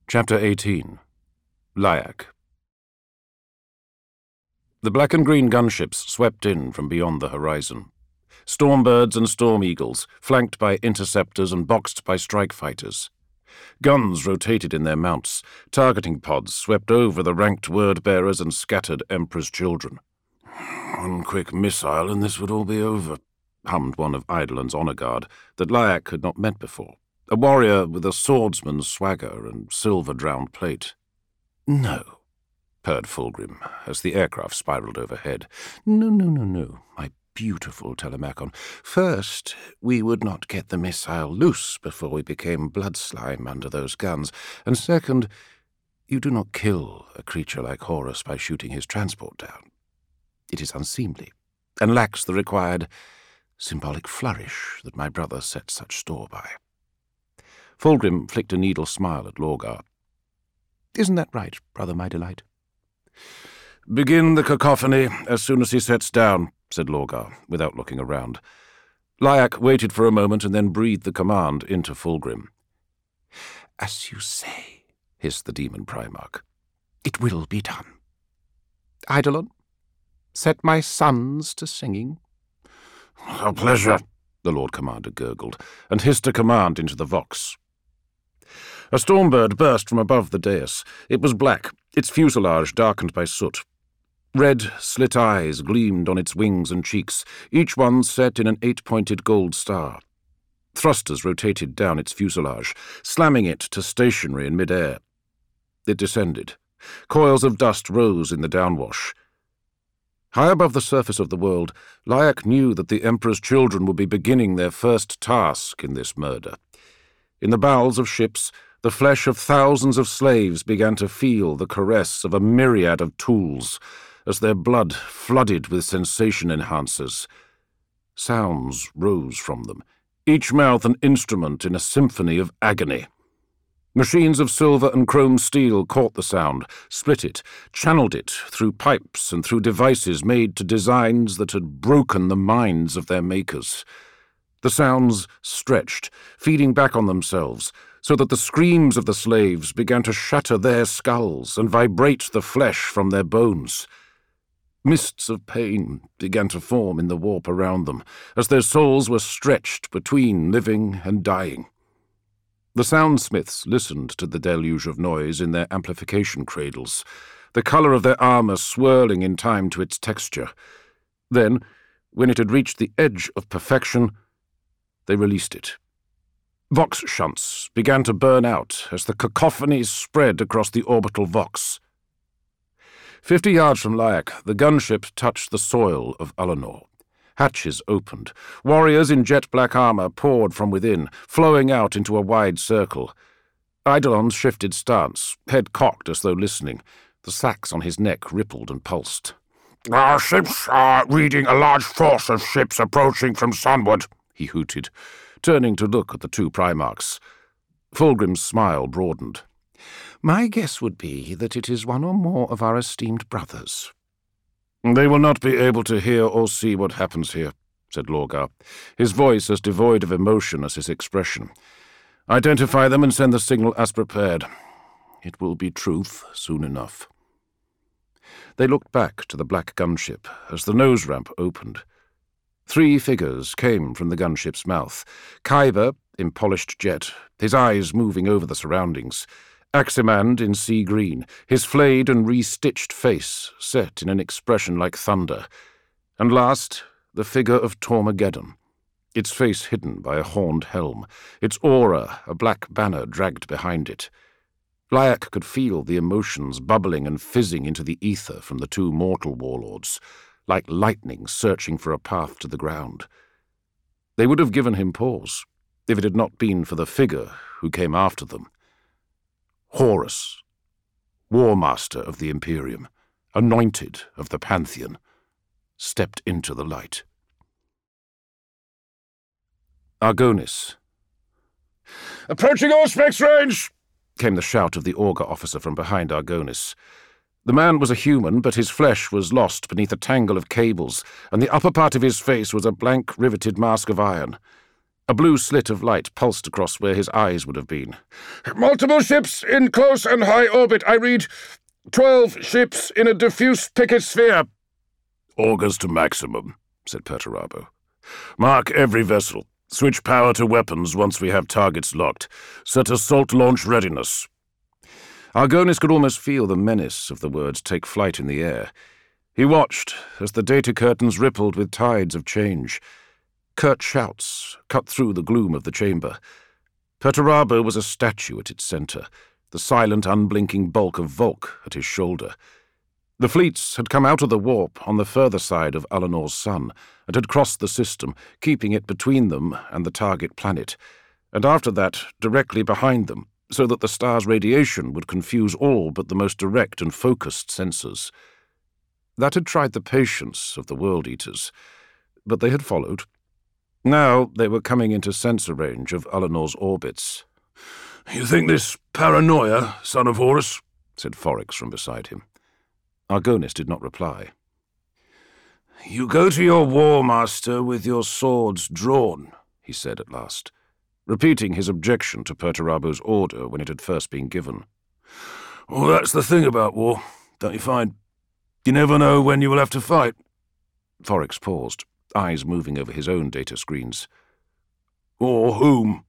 Chapter 18. Lyak. The black and green gunships swept in from beyond the horizon. Stormbirds and storm eagles, flanked by interceptors and boxed by strike fighters. Guns rotated in their mounts. Targeting pods swept over the ranked word-bearers and scattered Emperor's children. "One quick missile and this would all be over," hummed one of Eidolon's honor guard that Lyak had not met before, a warrior with a swordsman's swagger and silver-drowned plate. "No," purred Fulgrim as the aircraft spiraled overhead. No, my beautiful Telemachon. First, we would not get the missile loose before we became blood slime under those guns, and second, you do not kill a creature like Horus by shooting his transport down. It is unseemly, and lacks the required symbolic flourish that my brother set such store by. Fulgrim flicked a needle smile at Lorgar. "Isn't that right, brother my delight?" "Begin the cacophony as soon as he sets down," said Lorgar, without looking around. Lyak waited for a moment and then breathed the command into Fulgrim. "As you say," hissed the demon Primarch. "It will be done. Eidolon, set my sons to singing." "A pleasure," the Lord Commander gurgled, and hissed a command into the Vox. A stormbird burst from above the dais. It was black, its fuselage darkened by soot. Red, slit eyes gleamed on its wings and cheeks, each one set in an 8-pointed gold star. Thrusters rotated down its fuselage, slamming it to stationary in mid-air. It descended. Coils of dust rose in the downwash. High above the surface of the world, Lyak knew that the Emperor's children would be beginning their first task in this murder. In the bowels of ships, the flesh of thousands of slaves began to feel the caress of a myriad of tools, as their blood flooded with sensation enhancers. Sounds rose from them, each mouth an instrument in a symphony of agony. Machines of silver and chrome steel caught the sound, split it, channeled it through pipes and through devices made to designs that had broken the minds of their makers. The sounds stretched, feeding back on themselves, so that the screams of the slaves began to shatter their skulls and vibrate the flesh from their bones. Mists of pain began to form in the warp around them, as their souls were stretched between living and dying. The soundsmiths listened to the deluge of noise in their amplification cradles, the colour of their armour swirling in time to its texture. Then, when it had reached the edge of perfection, they released it. Vox shunts began to burn out as the cacophony spread across the orbital Vox. 50 yards from Lyak, the gunship touched the soil of Alanor. Hatches opened. Warriors in jet-black armour poured from within, flowing out into a wide circle. Eidolon shifted stance, head cocked as though listening. The sacs on his neck rippled and pulsed. "Our ships are reading a large force of ships approaching from sunward," he hooted, turning to look at the two Primarchs. Fulgrim's smile broadened. "My guess would be that it is one or more of our esteemed brothers." "They will not be able to hear or see what happens here," said Lorgar, his voice as devoid of emotion as his expression. "Identify them and send the signal as prepared. It will be truth soon enough." They looked back to the black gunship as the nose ramp opened. 3 figures came from the gunship's mouth. Kyber, in polished jet, his eyes moving over the surroundings. Aximand in sea green, his flayed and re-stitched face set in an expression like thunder. And last, the figure of Tormageddon, its face hidden by a horned helm, its aura a black banner dragged behind it. Lyak could feel the emotions bubbling and fizzing into the ether from the 2 mortal warlords, like lightning searching for a path to the ground. They would have given him pause, if it had not been for the figure who came after them. Horus, War Master of the Imperium, anointed of the Pantheon, stepped into the light. Argonis. "Approaching Auspex range!" came the shout of the Augur officer from behind Argonis. The man was a human, but his flesh was lost beneath a tangle of cables, and the upper part of his face was a blank, riveted mask of iron. A blue slit of light pulsed across where his eyes would have been. "Multiple ships in close and high orbit, I read. 12 ships in a diffuse picket sphere." "Augers to maximum," said Perturabo. "Mark every vessel. Switch power to weapons once we have targets locked. Set assault launch readiness." Argonis could almost feel the menace of the words take flight in the air. He watched as the data curtains rippled with tides of change. Curt shouts cut through the gloom of the chamber. Perturabo was a statue at its centre, the silent, unblinking bulk of Volk at his shoulder. The fleets had come out of the warp on the further side of Alinor's sun and had crossed the system, keeping it between them and the target planet, and after that directly behind them, so that the star's radiation would confuse all but the most direct and focused sensors. That had tried the patience of the World Eaters, but they had followed. Now they were coming into sensor range of Alinor's orbits. "You think this paranoia, son of Horus?" said Foryx from beside him. Argonis did not reply. "You go to your war master with your swords drawn," he said at last, repeating his objection to Perturabo's order when it had first been given. "Well, that's the thing about war, don't you find? You never know when you will have to fight." Foryx paused, eyes moving over his own data screens. "Or whom?"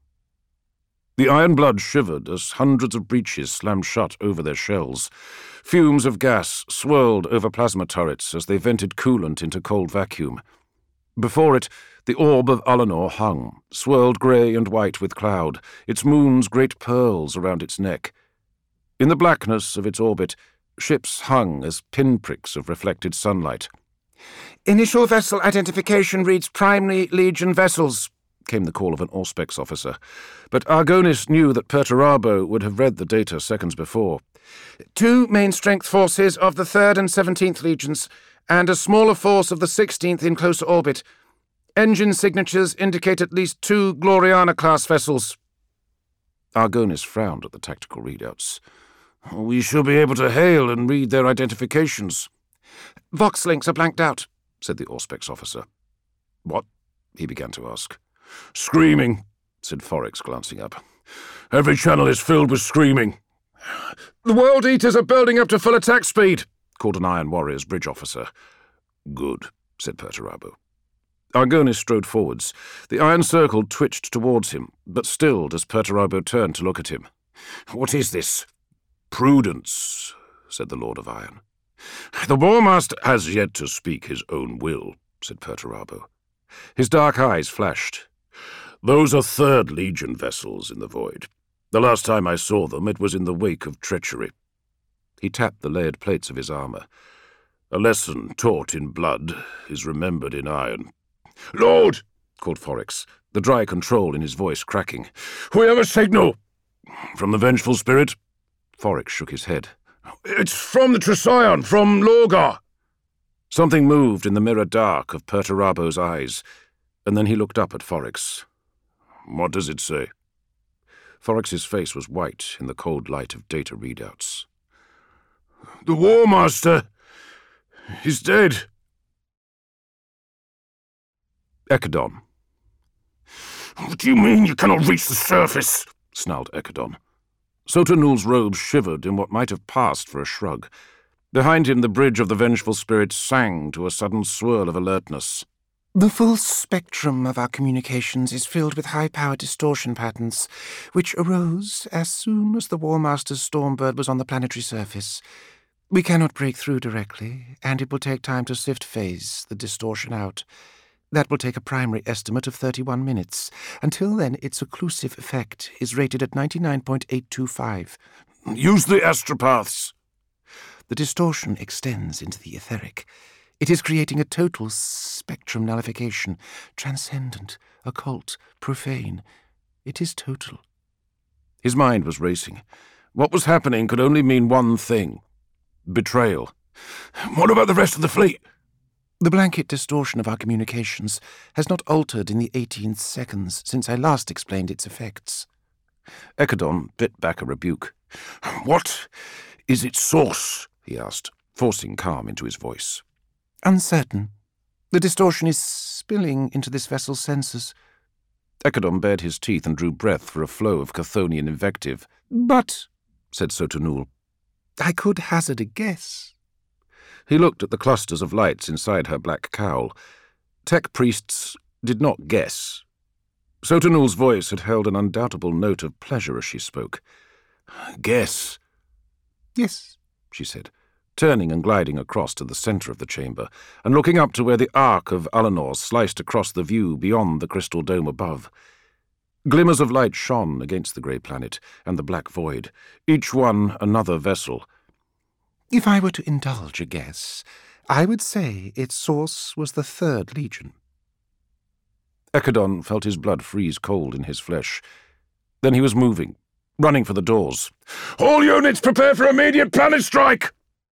The iron blood shivered as hundreds of breaches slammed shut over their shells. Fumes of gas swirled over plasma turrets as they vented coolant into cold vacuum. Before it, the orb of Alinor hung, swirled grey and white with cloud, its moons great pearls around its neck. In the blackness of its orbit, ships hung as pinpricks of reflected sunlight. "Initial vessel identification reads Primary Legion vessels," came the call of an Auspex officer, but Argonis knew that Perturabo would have read the data seconds before. "2 main strength forces of the 3rd and 17th Legions, and a smaller force of the 16th in closer orbit. Engine signatures indicate at least 2 Gloriana-class vessels." Argonis frowned at the tactical readouts. "We shall be able to hail and read their identifications." "Vox links are blanked out," said the Auspex officer. "What?" he began to ask. "Screaming," said Foryx, glancing up. "Every channel is filled with screaming." "The World Eaters are building up to full attack speed," called an Iron Warrior's bridge officer. "Good," said Perturabo. Argonis strode forwards. The iron circle twitched towards him, but stilled as Perturabo turned to look at him. "What is this?" "Prudence," said the Lord of Iron. "The War Master has yet to speak his own will," said Perturabo. His dark eyes flashed. "Those are 3rd Legion vessels in the void. The last time I saw them, it was in the wake of treachery." He tapped the layered plates of his armour. "A lesson taught in blood is remembered in iron." "Lord!" called Foryx, the dry control in his voice cracking. "We have a signal." "From the Vengeful Spirit?" Foryx shook his head. "It's from the Trision, from Lorgar." Something moved in the mirror dark of Perturabo's eyes, and then he looked up at Foryx. "What does it say?" Foryx's face was white in the cold light of data readouts. "The War Master is dead." Ekadon. "What do you mean you cannot reach the surface?" snarled Ekadon. Sotanul's robes shivered in what might have passed for a shrug. Behind him the bridge of the Vengeful Spirit sang to a sudden swirl of alertness. "The full spectrum of our communications is filled with high-power distortion patterns, which arose as soon as the War Master's Stormbird was on the planetary surface. We cannot break through directly, and it will take time to phase the distortion out. That will take a primary estimate of 31 minutes. Until then, its occlusive effect is rated at 99.825. "Use the astropaths." The distortion extends into the etheric. It is creating a total spectrum nullification, transcendent, occult, profane. It is total. His mind was racing. What was happening could only mean one thing: betrayal. "What about the rest of the fleet?" "The blanket distortion of our communications has not altered in the 18 seconds since I last explained its effects." Ekadon bit back a rebuke. "What is its source?" he asked, forcing calm into his voice. "Uncertain. The distortion is spilling into this vessel's sensors." Ekadon bared his teeth and drew breath for a flow of Chthonian invective. "But," said Sotonul, "I could hazard a guess." He looked at the clusters of lights inside her black cowl. Tech priests did not guess. Sotonul's voice had held an undoubtable note of pleasure as she spoke. "Guess?" "Yes," she said, turning and gliding across to the centre of the chamber, and looking up to where the arc of Alinor sliced across the view beyond the crystal dome above. Glimmers of light shone against the grey planet and the black void, each one another vessel. "If I were to indulge a guess, I would say its source was the Third Legion." Ekadon felt his blood freeze cold in his flesh. Then he was moving, running for the doors. "All units prepare for immediate planet strike!"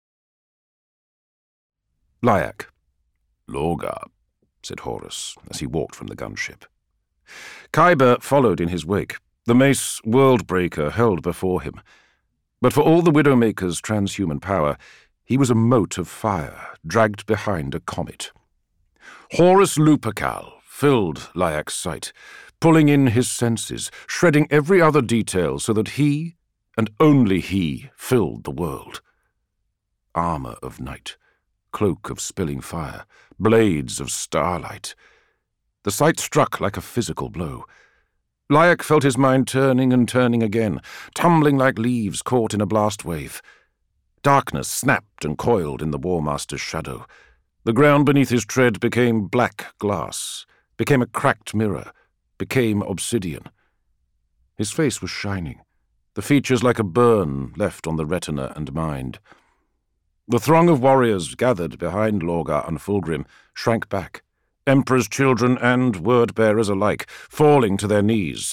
Lyak. "Lorgar," said Horus, as he walked from the gunship. Kyber followed in his wake, the mace Worldbreaker held before him. But for all the Widowmaker's transhuman power, he was a mote of fire, dragged behind a comet. Horus Lupercal filled Lyak's sight, pulling in his senses, shredding every other detail so that he, and only he, filled the world. Armour of night, cloak of spilling fire, blades of starlight. The sight struck like a physical blow. Lyak felt his mind turning and turning again, tumbling like leaves caught in a blast wave. Darkness snapped and coiled in the War Master's shadow. The ground beneath his tread became black glass, became a cracked mirror, became obsidian. His face was shining, the features like a burn left on the retina and mind. The throng of warriors gathered behind Lorgar and Fulgrim shrank back, Emperor's children and word-bearers alike, falling to their knees.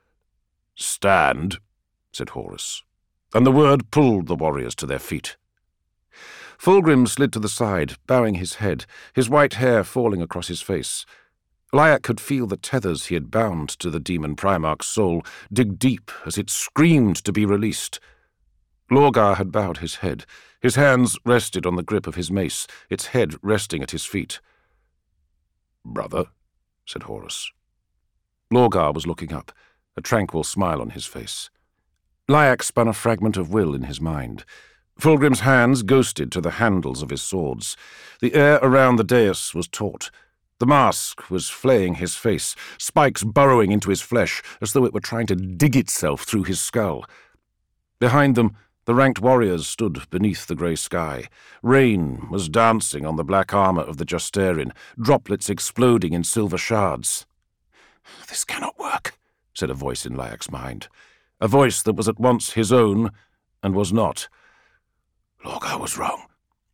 "Stand," said Horus, and the word pulled the warriors to their feet. Fulgrim slid to the side, bowing his head, his white hair falling across his face. Lyak could feel the tethers he had bound to the demon Primarch's soul dig deep as it screamed to be released. Lorgar had bowed his head. His hands rested on the grip of his mace, its head resting at his feet. "Brother," said Horus. Lorgar was looking up, a tranquil smile on his face. Lyak spun a fragment of will in his mind. Fulgrim's hands ghosted to the handles of his swords. The air around the dais was taut. The mask was flaying his face, spikes burrowing into his flesh as though it were trying to dig itself through his skull. Behind them, the ranked warriors stood beneath the grey sky. Rain was dancing on the black armour of the Justerin, droplets exploding in silver shards. "This cannot work," said a voice in Lyak's mind, a voice that was at once his own and was not. Lorgar was wrong.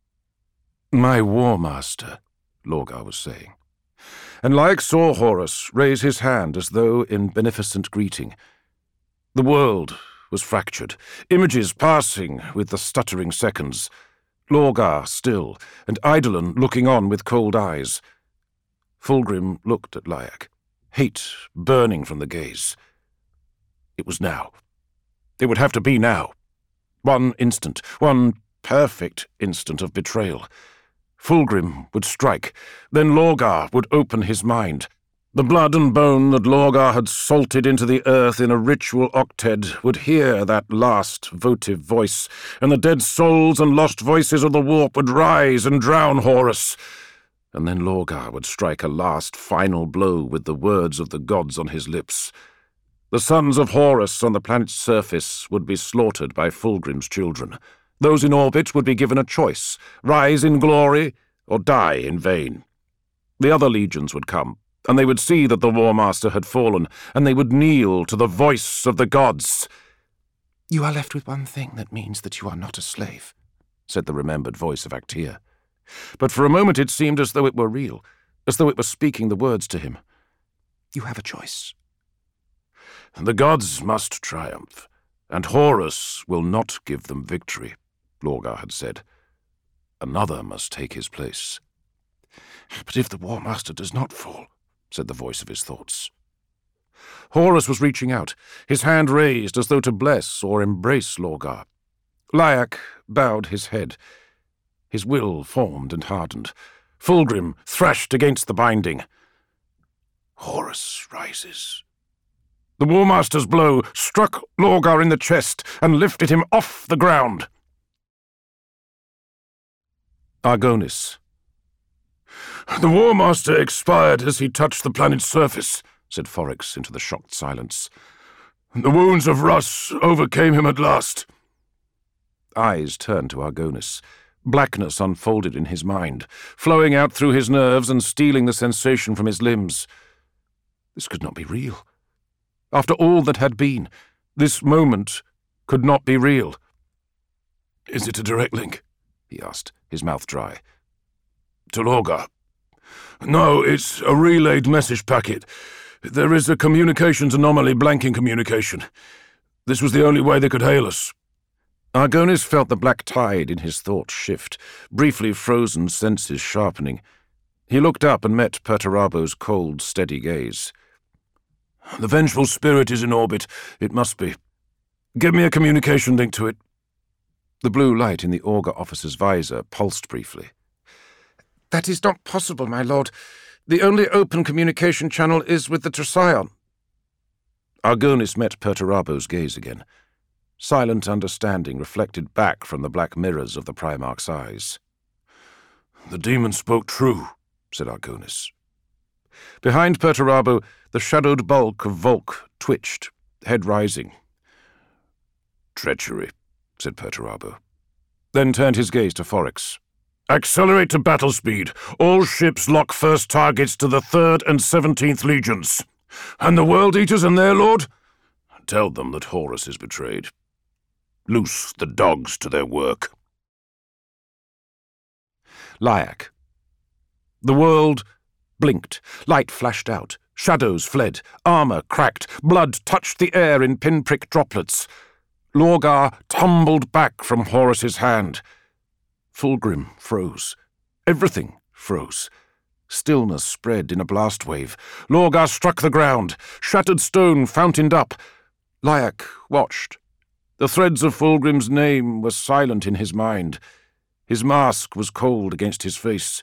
"My War Master," Lorgar was saying. And Lyak saw Horus raise his hand as though in beneficent greeting. The world was fractured, images passing with the stuttering seconds. Lorgar still, and Eidolon looking on with cold eyes. Fulgrim looked at Lyak, hate burning from the gaze. It was now. It would have to be now. One instant, one perfect instant of betrayal. Fulgrim would strike, then Lorgar would open his mind. The blood and bone that Lorgar had salted into the earth in a ritual octed would hear that last votive voice, and the dead souls and lost voices of the warp would rise and drown Horus. And then Lorgar would strike a last final blow with the words of the gods on his lips. The sons of Horus on the planet's surface would be slaughtered by Fulgrim's children. Those in orbit would be given a choice, rise in glory or die in vain. The other legions would come, and they would see that the War Master had fallen, and they would kneel to the voice of the gods. "You are left with one thing that means that you are not a slave," said the remembered voice of Actea. But for a moment it seemed as though it were real, as though it were speaking the words to him. "You have a choice." "The gods must triumph, and Horus will not give them victory," Lorgar had said. "Another must take his place." "But if the War Master does not fall," said the voice of his thoughts. Horus was reaching out, his hand raised as though to bless or embrace Lorgar. Lyak bowed his head. His will formed and hardened. Fulgrim thrashed against the binding. Horus rises. The War Master's blow struck Lorgar in the chest and lifted him off the ground. Argonis. The War Master expired as he touched the planet's surface, said Foryx into the shocked silence. The wounds of Russ overcame him at last. Eyes turned to Argonis. Blackness unfolded in his mind, flowing out through his nerves and stealing the sensation from his limbs. This could not be real. After all that had been, this moment could not be real. Is it a direct link? He asked, his mouth dry. To Lorgar? No, it's a relayed message packet. There is a communications anomaly blanking communication. This was the only way they could hail us. Argonis felt the black tide in his thoughts shift, briefly frozen senses sharpening. He looked up and met Perturabo's cold, steady gaze. The vengeful spirit is in orbit. It must be. Give me a communication link to it. The blue light in the Augur officer's visor pulsed briefly. That is not possible, my lord. The only open communication channel is with the Tricyon. Argonis met Perturabo's gaze again. Silent understanding reflected back from the black mirrors of the Primarch's eyes. The demon spoke true, said Argonis. Behind Perturabo, the shadowed bulk of Volk twitched, head rising. Treachery, said Perturabo. Then turned his gaze to Foryx. Accelerate to battle speed. All ships lock first targets to the 3rd and 17th Legions. And the World Eaters and their lord? Tell them that Horus is betrayed. Loose the dogs to their work. Lyac. The world blinked. Light flashed out. Shadows fled. Armor cracked. Blood touched the air in pinprick droplets. Lorgar tumbled back from Horus's hand. Fulgrim froze. Everything froze. Stillness spread in a blast wave. Lorgar struck the ground. Shattered stone fountained up. Lyac watched. The threads of Fulgrim's name were silent in his mind. His mask was cold against his face.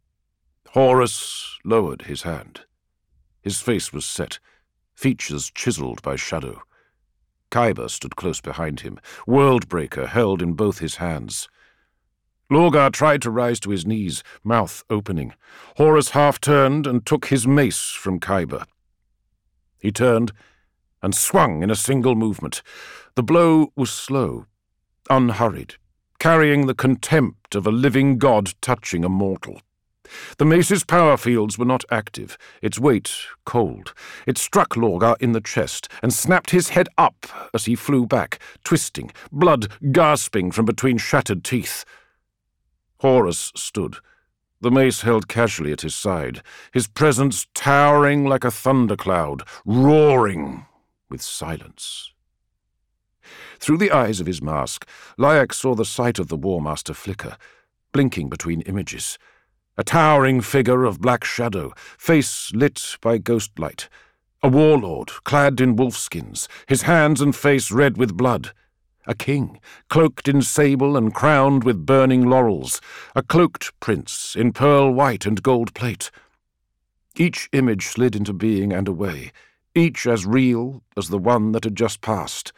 Horus lowered his hand. His face was set, features chiseled by shadow. Khyber stood close behind him, Worldbreaker held in both his hands. Lorgar tried to rise to his knees, mouth opening. Horus half-turned and took his mace from Khyber. He turned and swung in a single movement. The blow was slow, unhurried, carrying the contempt of a living god touching a mortal. The mace's power fields were not active, its weight cold. It struck Lorgar in the chest and snapped his head up as he flew back, twisting, blood gasping from between shattered teeth. Horus stood, the mace held casually at his side, his presence towering like a thundercloud, roaring with silence. Through the eyes of his mask, Lyac saw the sight of the War Master flicker, blinking between images. A towering figure of black shadow, face lit by ghost light. A warlord, clad in wolfskins, his hands and face red with blood. A king, cloaked in sable and crowned with burning laurels. A cloaked prince, in pearl white and gold plate. Each image slid into being and away, each as real as the one that had just passed.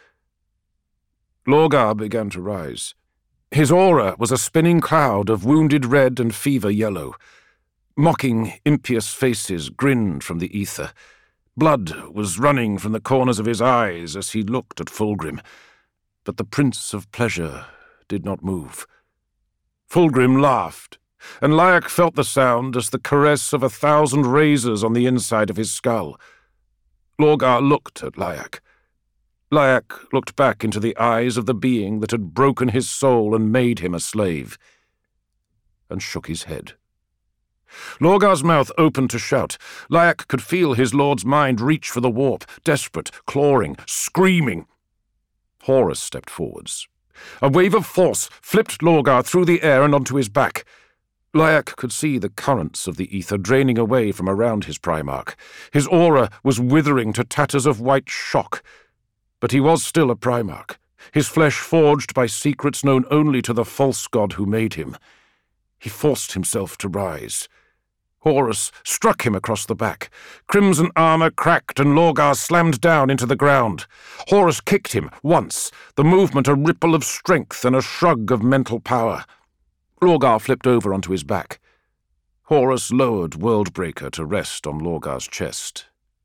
Lorgar began to rise. His aura was a spinning cloud of wounded red and fever yellow. Mocking, impious faces grinned from the ether. Blood was running from the corners of his eyes as he looked at Fulgrim. But the Prince of Pleasure did not move. Fulgrim laughed, and Lyac felt the sound as the caress of 1,000 razors on the inside of his skull. Lorgar looked at Lyac. Lyac looked back into the eyes of the being that had broken his soul and made him a slave, and shook his head. Lorgar's mouth opened to shout. Lyac could feel his lord's mind reach for the warp, desperate, clawing, screaming. Horus stepped forwards. A wave of force flipped Lorgar through the air and onto his back. Lyac could see the currents of the ether draining away from around his Primarch. His aura was withering to tatters of white shock. But he was still a Primarch, his flesh forged by secrets known only to the false god who made him. He forced himself to rise. Horus struck him across the back. Crimson armour cracked and Lorgar slammed down into the ground. Horus kicked him once, the movement a ripple of strength and a shrug of mental power. Lorgar flipped over onto his back. Horus lowered Worldbreaker to rest on Lorgar's chest.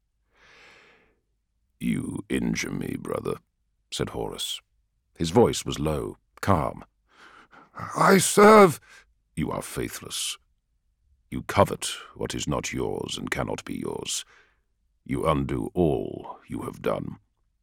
"You injure me, brother," said Horus. His voice was low, calm. "I serve—" "You are faithless. You covet what is not yours and cannot be yours. You undo all you have done."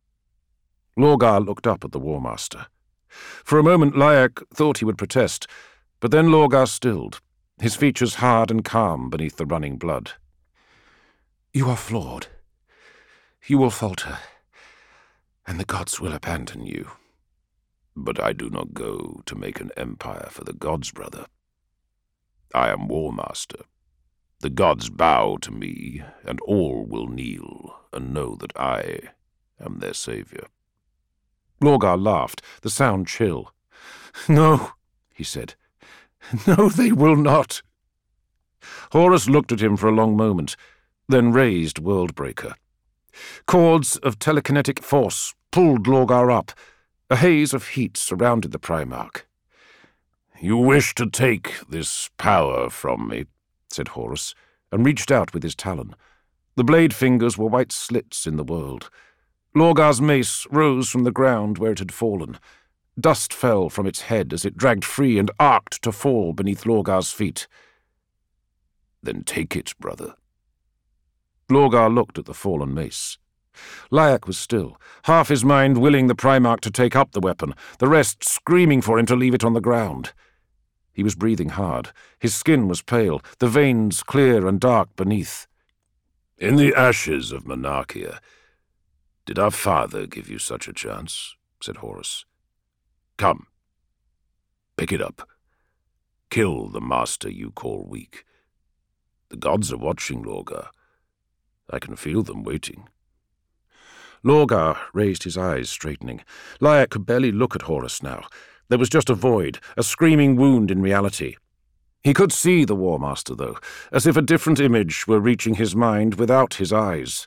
Lorgar looked up at the War Master. For a moment Lyack thought he would protest, but then Lorgar stilled, his features hard and calm beneath the running blood. "You are flawed. You will falter, and the gods will abandon you." "But I do not go to make an empire for the gods, brother. I am War Master. The gods bow to me, and all will kneel and know that I am their savior." Lorgar laughed, the sound chill. "No," he said. "No, they will not." Horus looked at him for a long moment, then raised Worldbreaker. Cords of telekinetic force pulled Lorgar up. A haze of heat surrounded the Primarch. "You wish to take this power from me," said Horus, and reached out with his talon. The blade fingers were white slits in the world. Lorgar's mace rose from the ground where it had fallen. Dust fell from its head as it dragged free and arced to fall beneath Lorgar's feet. "Then take it, brother." Lorgar looked at the fallen mace. Lyack was still, half his mind willing the Primarch to take up the weapon, the rest screaming for him to leave it on the ground. He was breathing hard. His skin was pale, the veins clear and dark beneath. "In the ashes of Monarchia, did our father give you such a chance?" said Horus. "Come. Pick it up. Kill the master you call weak. The gods are watching, Lorgar. I can feel them waiting." Lorgar raised his eyes, straightening. Lyack could barely look at Horus now. There was just a void, a screaming wound in reality. He could see the War Master, though, as if a different image were reaching his mind without his eyes.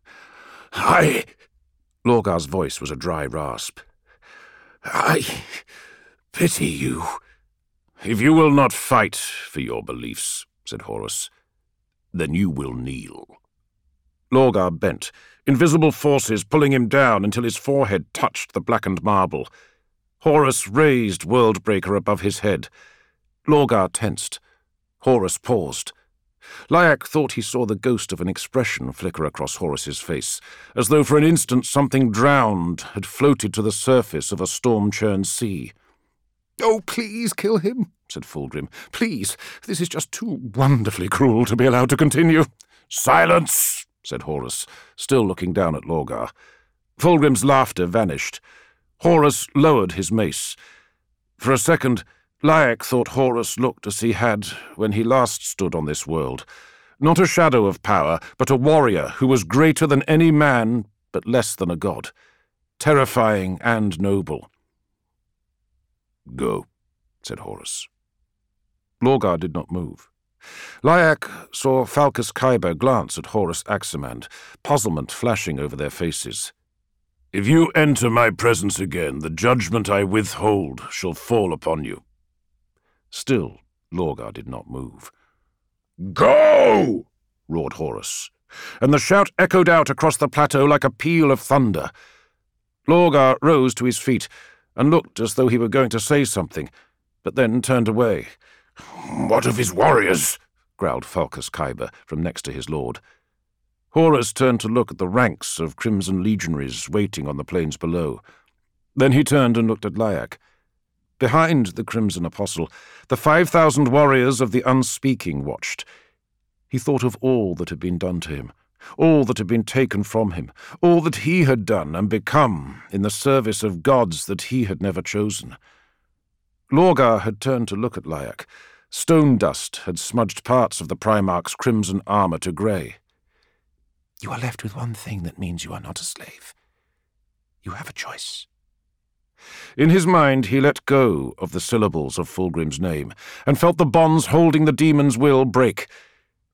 Lorgar's voice was a dry rasp. "I pity you." "If you will not fight for your beliefs," said Horus, "then you will kneel." Lorgar bent, invisible forces pulling him down until his forehead touched the blackened marble. Horus raised Worldbreaker above his head. Lorgar tensed. Horus paused. Lyack thought he saw the ghost of an expression flicker across Horus's face, as though for an instant something drowned had floated to the surface of a storm-churned sea. "Oh, please kill him," said Fulgrim. "Please, this is just too wonderfully cruel to be allowed to continue." "Silence!" said Horus, still looking down at Lorgar. Fulgrim's laughter vanished. Horus lowered his mace. For a second, Lyack thought Horus looked as he had when he last stood on this world. Not a shadow of power, but a warrior who was greater than any man, but less than a god. Terrifying and noble. "Go," said Horus. Lorgar did not move. Lyack saw Falcus Kyber glance at Horus Aximand, puzzlement flashing over their faces. "If you enter my presence again, the judgment I withhold shall fall upon you." Still, Lorgar did not move. "Go!" roared Horus, and the shout echoed out across the plateau like a peal of thunder. Lorgar rose to his feet and looked as though he were going to say something, but then turned away. "What of his warriors?" growled Falcus Kyber from next to his lord. Horus turned to look at the ranks of Crimson legionaries waiting on the plains below. Then he turned and looked at Lyack. Behind the Crimson Apostle, the 5,000 warriors of the Unspeaking watched. He thought of all that had been done to him, all that had been taken from him, all that he had done and become in the service of gods that he had never chosen. Lorgar had turned to look at Lyack. Stone dust had smudged parts of the Primarch's crimson armour to grey. "You are left with one thing that means you are not a slave. You have a choice." In his mind he let go of the syllables of Fulgrim's name, and felt the bonds holding the demon's will break.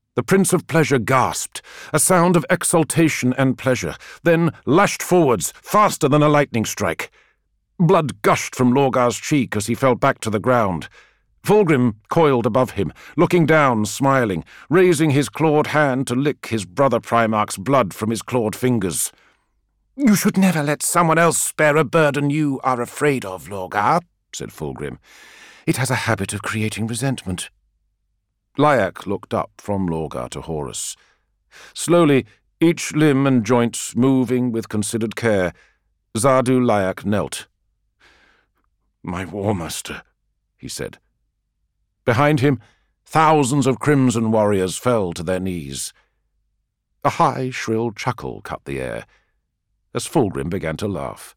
The Prince of Pleasure gasped, a sound of exultation and pleasure, then lashed forwards, faster than a lightning strike. Blood gushed from Lorgar's cheek as he fell back to the ground. Fulgrim coiled above him, looking down, smiling, raising his clawed hand to lick his brother Primarch's blood from his clawed fingers. "You should never let someone else bear a burden you are afraid of, Lorgar," said Fulgrim. "It has a habit of creating resentment." Lyak looked up from Lorgar to Horus. Slowly, each limb and joint moving with considered care, Zardu Lyak knelt. "My War Master," he said. Behind him, thousands of Crimson warriors fell to their knees. A high, shrill chuckle cut the air, as Fulgrim began to laugh.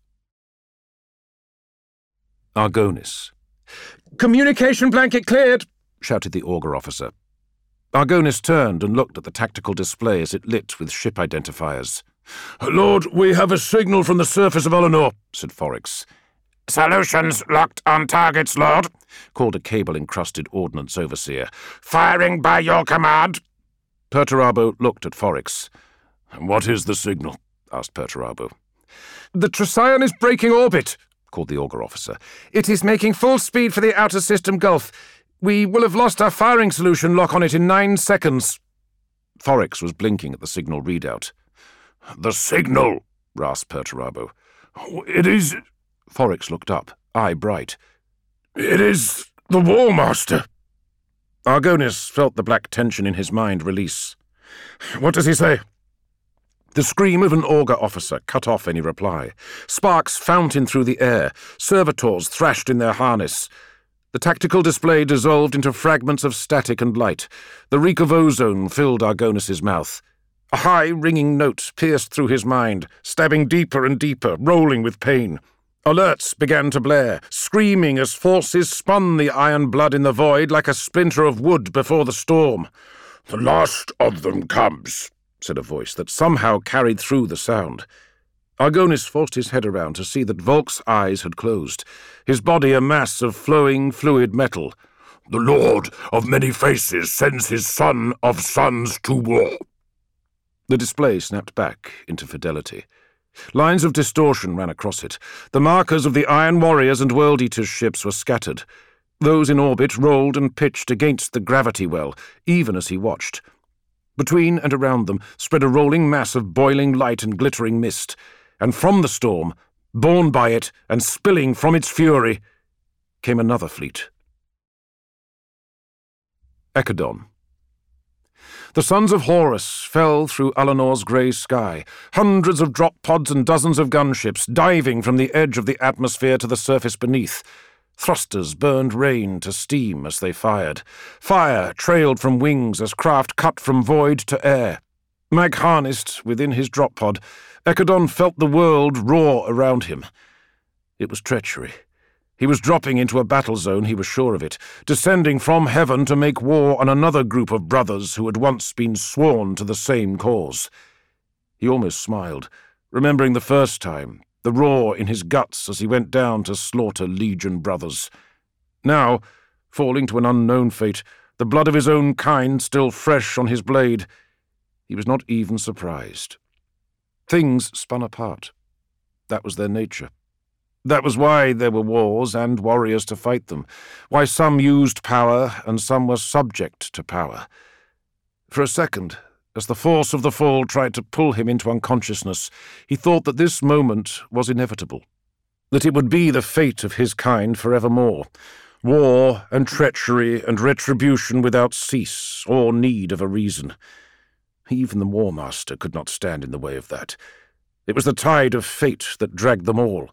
Argonis. "Communication blanket cleared," shouted the augur officer. Argonis turned and looked at the tactical display as it lit with ship identifiers. "Lord, we have a signal from the surface of Eleanor," said Foryx. "Solutions locked on targets, Lord," called a cable-encrusted ordnance overseer. "Firing by your command." Perturabo looked at Foryx. "What is the signal?" asked Perturabo. "The Tresian is breaking orbit," called the augur officer. "It is making full speed for the outer system gulf. We will have lost our firing solution lock on it in 9 seconds. Foryx was blinking at the signal readout. "The signal!" rasped Perturabo. "It is—" Foryx looked up, eye bright. "It is the War Master." Argonis felt the black tension in his mind release. "What does he say?" The scream of an augur officer cut off any reply. Sparks fountained through the air. Servitors thrashed in their harness. The tactical display dissolved into fragments of static and light. The reek of ozone filled Argonis's mouth. A high, ringing note pierced through his mind, stabbing deeper and deeper, rolling with pain. Alerts began to blare, screaming as forces spun the iron blood in the void like a splinter of wood before the storm. "The last of them comes," said a voice that somehow carried through the sound. Argonis forced his head around to see that Volk's eyes had closed, his body a mass of flowing, fluid metal. "The Lord of Many Faces sends his son of sons to war." The display snapped back into fidelity. Lines of distortion ran across it. The markers of the Iron Warriors and World Eaters' ships were scattered. Those in orbit rolled and pitched against the gravity well, even as he watched. Between and around them spread a rolling mass of boiling light and glittering mist, and from the storm, borne by it and spilling from its fury, came another fleet. Ekadon. The sons of Horus fell through Eleanor's grey sky, hundreds of drop pods and dozens of gunships diving from the edge of the atmosphere to the surface beneath. Thrusters burned rain to steam as they fired. Fire trailed from wings as craft cut from void to air. Mag-harnessed within his drop pod, Ekadon felt the world roar around him. It was treachery. He was dropping into a battle zone, he was sure of it, descending from heaven to make war on another group of brothers who had once been sworn to the same cause. He almost smiled, remembering the first time, the roar in his guts as he went down to slaughter Legion brothers. Now, falling to an unknown fate, the blood of his own kind still fresh on his blade, he was not even surprised. Things spun apart. That was their nature. That was why there were wars and warriors to fight them, why some used power and some were subject to power. For a second, as the force of the fall tried to pull him into unconsciousness, he thought that this moment was inevitable, that it would be the fate of his kind forevermore. War and treachery and retribution without cease or need of a reason. Even the War Master could not stand in the way of that. It was the tide of fate that dragged them all.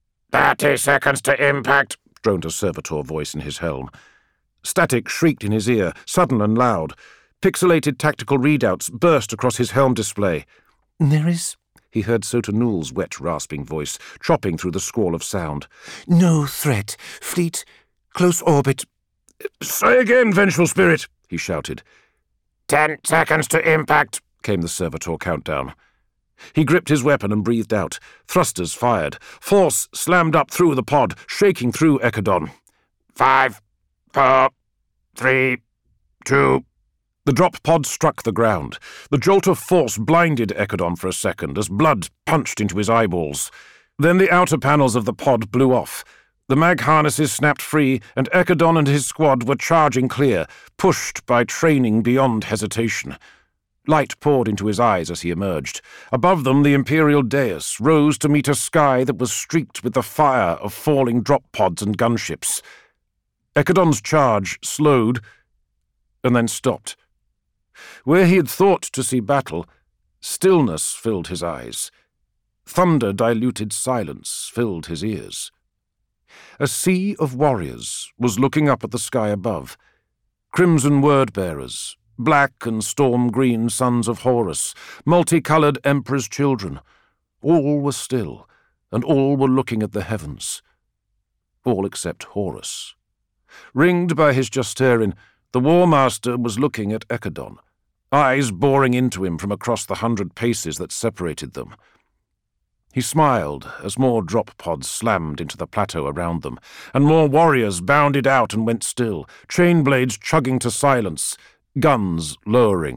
30 seconds to impact, droned a servitor voice in his helm. Static shrieked in his ear, sudden and loud. Pixelated tactical readouts burst across his helm display. "There is," he heard Sota Nool's wet, rasping voice, chopping through the squall of sound. "No threat. Fleet, close orbit." "Say again, vengeful spirit," he shouted. 10 seconds to impact, came the servitor countdown. He gripped his weapon and breathed out. Thrusters fired. Force slammed up through the pod, shaking through Ekadon. 5, 4, 3, 2... The The drop pod struck the ground. The jolt of force blinded Echidon for a second as blood punched into his eyeballs. Then the outer panels of the pod blew off. The mag harnesses snapped free, and Echidon and his squad were charging clear, pushed by training beyond hesitation. Light poured into his eyes as he emerged. Above them, the Imperial dais rose to meet a sky that was streaked with the fire of falling drop pods and gunships. Echidon's charge slowed and then stopped. Where he had thought to see battle, stillness filled his eyes. Thunder-diluted silence filled his ears. A sea of warriors was looking up at the sky above. Crimson word-bearers, black and storm-green sons of Horus, multicoloured Emperor's children. All were still, and all were looking at the heavens. All except Horus. Ringed by his Justerin, the War Master was looking at Echidon, eyes boring into him from across the 100 paces that separated them. He smiled as more drop pods slammed into the plateau around them, and more warriors bounded out and went still, chain blades chugging to silence, guns lowering.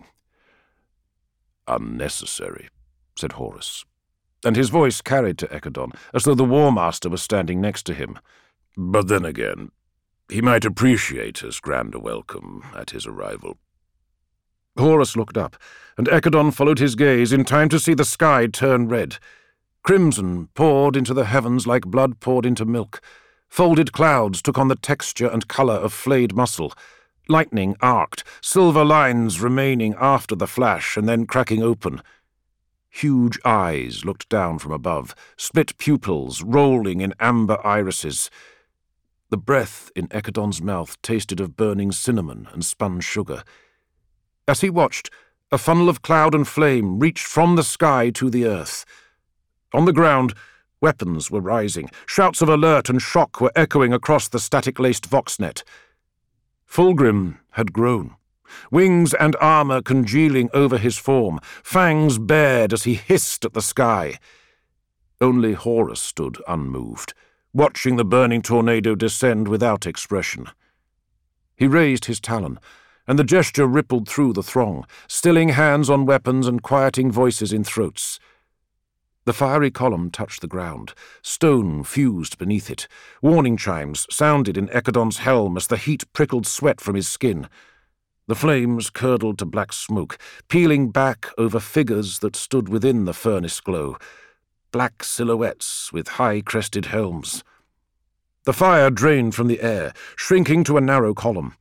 "Unnecessary," said Horus, and his voice carried to Echidon, as though the War Master was standing next to him. "But then again, he might appreciate as grand a welcome at his arrival." Horus looked up, and Echidon followed his gaze in time to see the sky turn red. Crimson poured into the heavens like blood poured into milk. Folded clouds took on the texture and colour of flayed muscle. Lightning arced, silver lines remaining after the flash and then cracking open. Huge eyes looked down from above, split pupils rolling in amber irises. The breath in Echidon's mouth tasted of burning cinnamon and spun sugar. As he watched, a funnel of cloud and flame reached from the sky to the earth. On the ground, weapons were rising. Shouts of alert and shock were echoing across the static-laced voxnet. Fulgrim had grown, wings and armour congealing over his form, fangs bared as he hissed at the sky. Only Horus stood unmoved, watching the burning tornado descend without expression. He raised his talon, and the gesture rippled through the throng, stilling hands on weapons and quieting voices in throats. The fiery column touched the ground. Stone fused beneath it. Warning chimes sounded in Echidon's helm as the heat prickled sweat from his skin. The flames curdled to black smoke, peeling back over figures that stood within the furnace glow. Black silhouettes with high-crested helms. The fire drained from the air, shrinking to a narrow column.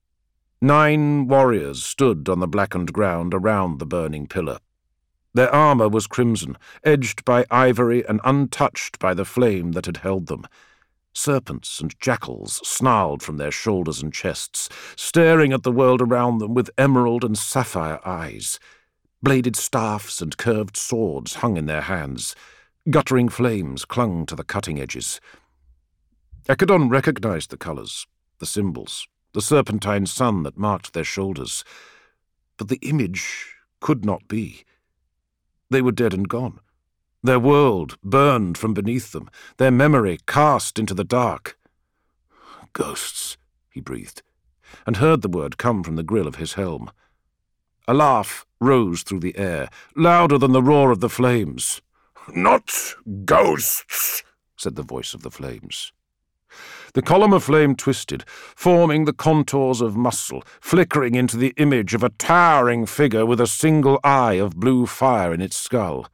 9 warriors stood on the blackened ground around the burning pillar. Their armour was crimson, edged by ivory and untouched by the flame that had held them. Serpents and jackals snarled from their shoulders and chests, staring at the world around them with emerald and sapphire eyes. Bladed staffs and curved swords hung in their hands. Guttering flames clung to the cutting edges. Echidon recognized the colours, the symbols, the serpentine sun that marked their shoulders. But the image could not be. They were dead and gone. Their world burned from beneath them, their memory cast into the dark. "Ghosts," he breathed, and heard the word come from the grill of his helm. A laugh rose through the air, louder than the roar of the flames. "Not ghosts," said the voice of the flames. The column of flame twisted, forming the contours of muscle, flickering into the image of a towering figure with a single eye of blue fire in its skull.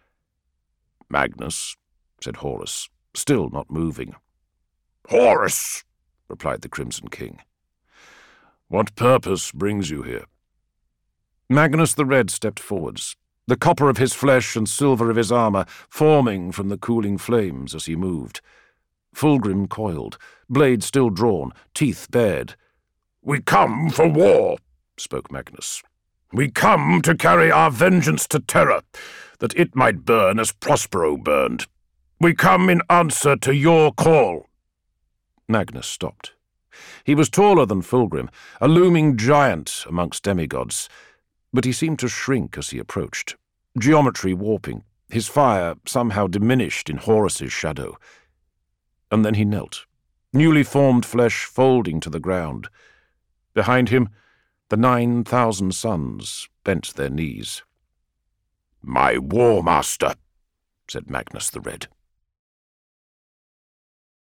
"Magnus," said Horus, still not moving. "Horus," replied the Crimson King. "What purpose brings you here?" Magnus the Red stepped forwards, the copper of his flesh and silver of his armour forming from the cooling flames as he moved. Fulgrim coiled, blade still drawn, teeth bared. "We come for war," spoke Magnus. "We come to carry our vengeance to Terra, that it might burn as Prospero burned. We come in answer to your call." Magnus stopped. He was taller than Fulgrim, a looming giant amongst demigods, but he seemed to shrink as he approached, geometry warping, his fire somehow diminished in Horus's shadow. And then he knelt, newly formed flesh folding to the ground. Behind him, The 9,000 suns bent their knees. "My War Master," said Magnus the Red.